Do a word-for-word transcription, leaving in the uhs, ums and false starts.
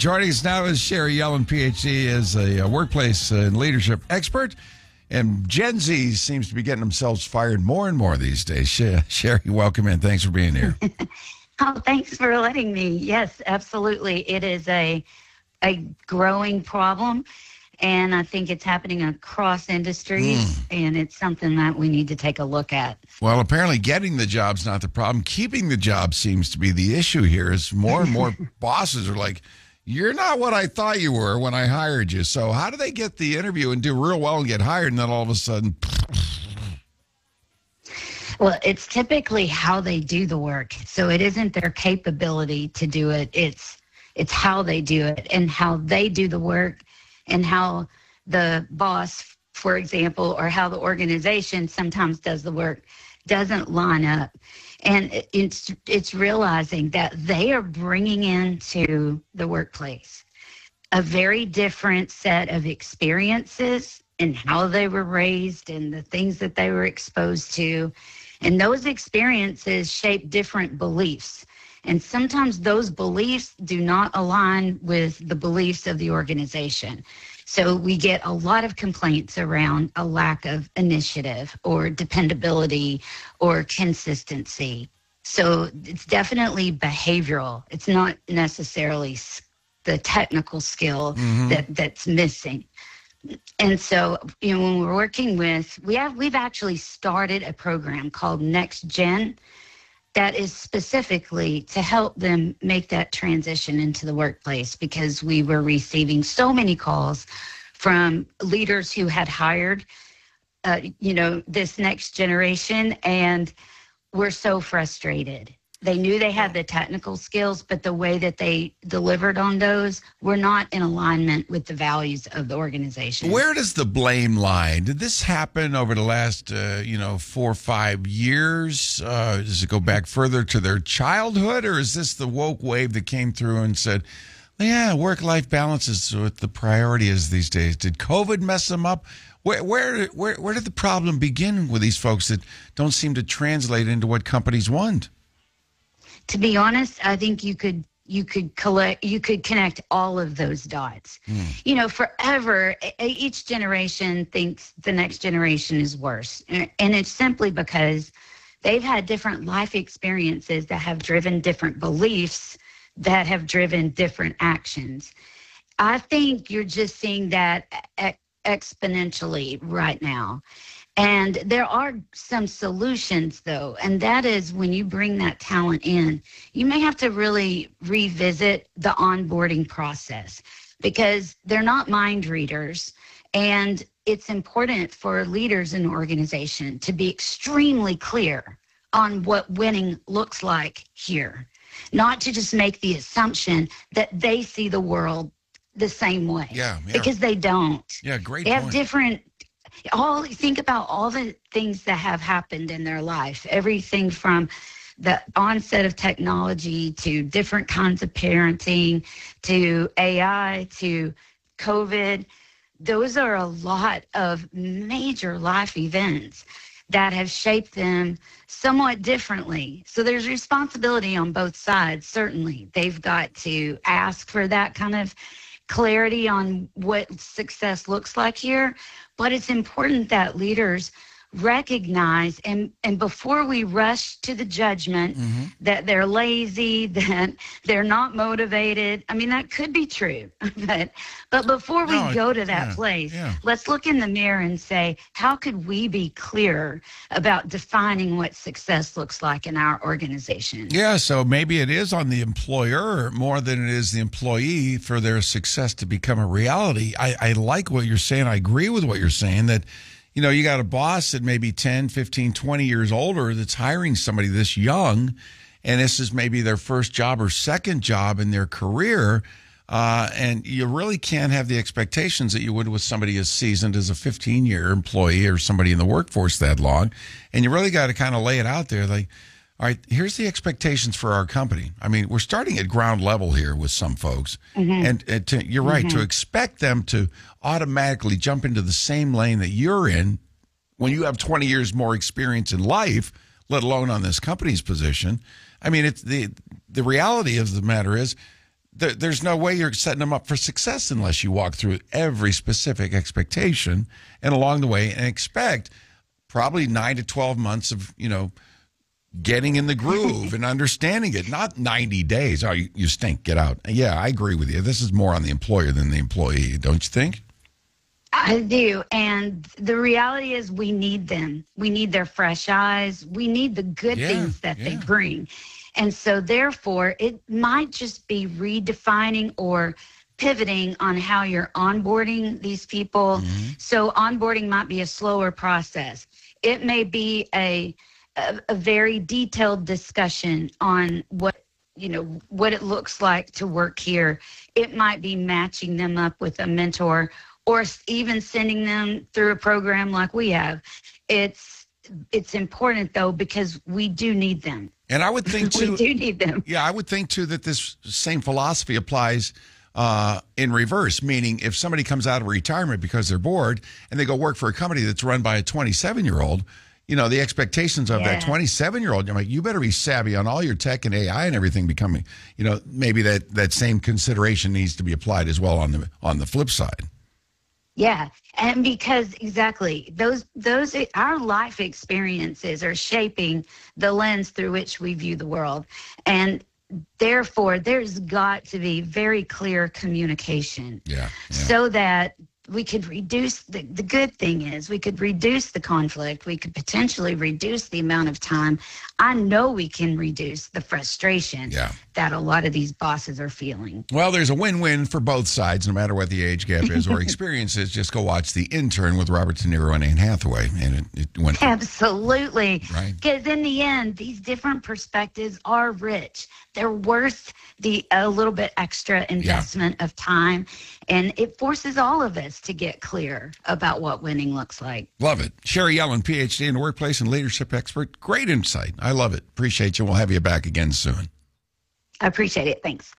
Joining us now is Sherry Yellen, P H D, as a, a workplace and leadership expert. And Gen Z seems to be getting themselves fired more and more these days. Sherry, welcome in. Thanks for being here. Oh, thanks for letting me. Yes, absolutely. It is a a growing problem, and I think it's happening across industries, mm. and it's something that we need to take a look at. Well, apparently getting the job's not the problem. Keeping the job seems to be the issue here, as more and more bosses are like, you're not what I thought you were when I hired you. So how do they get the interview and do real well and get hired, and then all of a sudden... Well, it's typically how they do the work. So it isn't their capability to do it. It's it's how they do it and how they do the work and how the boss, for example, or how the organization sometimes does the work doesn't line up. And it's it's realizing that they are bringing into the workplace a very different set of experiences and how they were raised and the things that they were exposed to. And those experiences shape different beliefs. And sometimes those beliefs do not align with the beliefs of the organization. So we get a lot of complaints around a lack of initiative or dependability or consistency. So it's definitely behavioral. It's not necessarily the technical skill mm-hmm. that, that's missing. And so, you know, when we're working with, we have, we've actually started a program called Next Gen that is specifically to help them make that transition into the workplace, because we were receiving so many calls from leaders who had hired, uh, you know, this next generation, and were so frustrated. They knew they had the technical skills, but the way that they delivered on those were not in alignment with the values of the organization. Where does the blame lie? Did this happen over the last, uh, you know, four or five years? Uh, does it go back further to their childhood, or is this the woke wave that came through and said, yeah, work-life balance is what the priority is these days? Did COVID mess them up? Where, where, where, where did the problem begin with these folks that don't seem to translate into what companies want? To be honest, I think you could you could collect you could connect all of those dots. Mm. You know, forever each generation thinks the next generation is worse, and it's simply because they've had different life experiences that have driven different beliefs that have driven different actions. I think you're just seeing that e- exponentially right now. And there are some solutions, though, and that is when you bring that talent in, you may have to really revisit the onboarding process, because they're not mind readers. And it's important for leaders in an organization to be extremely clear on what winning looks like here, not to just make the assumption that they see the world the same way. Yeah, yeah. Because they don't. Yeah, great They have point. different... All think about all the things that have happened in their life, everything from the onset of technology to different kinds of parenting to A I to COVID. Those are a lot of major life events that have shaped them somewhat differently. So there's responsibility on both sides. Certainly, they've got to ask for that kind of clarity on what success looks like here. But it's important that leaders recognize, and, and before we rush to the judgment mm-hmm. that they're lazy, that they're not motivated. I mean, that could be true. but but before we no, go to that yeah, place, yeah. let's look in the mirror and say, how could we be clearer about defining what success looks like in our organization? Yeah, so maybe it is on the employer more than it is the employee for their success to become a reality. I, I like what you're saying. I agree with what you're saying, that you know, you got a boss that may be ten, fifteen, twenty years older that's hiring somebody this young, and this is maybe their first job or second job in their career, uh, and you really can't have the expectations that you would with somebody as seasoned as a fifteen-year employee or somebody in the workforce that long, and you really got to kind of lay it out there like, all right, here's the expectations for our company. I mean, we're starting at ground level here with some folks. Mm-hmm. And, and to, you're right, mm-hmm. to expect them to automatically jump into the same lane that you're in when you have twenty years more experience in life, let alone on this company's position. I mean, it's the the reality of the matter is there, there's no way you're setting them up for success unless you walk through every specific expectation and along the way and expect probably nine to twelve months of, you know, getting in the groove and understanding it, not ninety days. Oh, you, you stink, get out. Yeah, I agree with you. This is more on the employer than the employee, don't you think? I do. And the reality is we need them. We need their fresh eyes. We need the good Yeah, things that yeah. they bring. And so therefore, it might just be redefining or pivoting on how you're onboarding these people. Mm-hmm. So onboarding might be a slower process. It may be a, a, a very detailed discussion on what, you know, what it looks like to work here. It might be matching them up with a mentor or s- even sending them through a program like we have. It's it's important though, because we do need them. And I would think We too, do need them. yeah, I would think too that this same philosophy applies uh, in reverse, meaning if somebody comes out of retirement because they're bored and they go work for a company that's run by a twenty-seven-year-old, you know, the expectations of that Yeah. twenty-seven-year-old, I'm like, you better be savvy on all your tech and A I and everything becoming, you know, maybe that, that same consideration needs to be applied as well on the on the flip side. Yeah, and because exactly those those our life experiences are shaping the lens through which we view the world, and therefore there's got to be very clear communication Yeah. yeah. so that we could reduce the, the good thing is we could reduce the conflict. We could potentially reduce the amount of time. I know we can reduce the frustration Yeah. that a lot of these bosses are feeling. Well, there's a win-win for both sides, no matter what the age gap is or experience is. Just go watch The Intern with Robert De Niro and Anne Hathaway, and it, it went. Absolutely. Right. Because in the end, these different perspectives are rich. They're worth the a little bit extra investment of time. And it forces all of us to get clear about what winning looks like. Love it. Sherry Yellen, P H D in the workplace and leadership expert. Great insight. I love it. Appreciate you. We'll have you back again soon. I appreciate it. Thanks.